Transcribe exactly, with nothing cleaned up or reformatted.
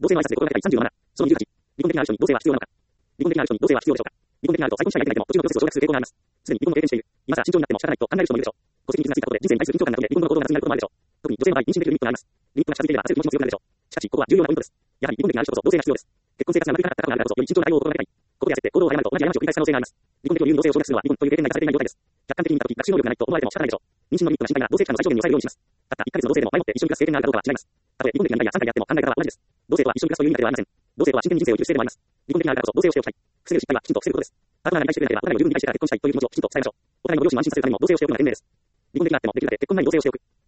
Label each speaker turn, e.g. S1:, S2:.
S1: 同性の挨拶で心がけたいさんじゅうのなな。そのにじゅうはち。離婚的なある人に同性は必要なのか。離婚的なある人に同性は必要でしょうか。離婚的なあると再婚しないといけないけども、途中のプロセスを省略する傾向があります。すでに離婚を経験している。今さら慎重になっても仕方ないと考える人もいるでしょう。戸籍に傷がついたことで人生に対する緊張感が飛んで離婚の行動が夏になることもあるでしょう。特に女性の場合、妊娠できるリミットがあります。リミットが近づいていれば焦る気持ちも強くなるでしょう。しかし、ここは重要なポイントです。やはり離婚歴がある人こそ同性が必要です。結婚生活がうまくいかなかった過去があるからこそ、より慎重な対応を心がけたい。ここで焦って行動を誤ると同じ過ちを繰り返す可能性があります。離婚的理由に同性を省略するのは離婚という経験内化されていない状態です。客観的に見たとき、学習能力がないと思われても仕方ないでしょう。妊娠のリミットが心配なら同性期間の最小限に抑えるようにします。たったいっかげつの同性でも前もって一緒に暮らす経験があるかどうかは違います。たとえ離婚歴がにねんやさんかいやっても考え方は同じです。同性とは一緒に暮らすという意味ではありません。同性とは真剣に人生を生きる姿勢でもあります。離婚的があるからこそ同性をしておきたい。防げる失敗はきちんと防ぐことです。パートナーが理解してくれなければ、お互いを十分理解してから結婚したいという気持ちをきちんと伝えましょう。お互いのご両親を安心させるためにも同性をしておくのが賢明です。離婚的があってもできるだけ結婚前に同性をしておく。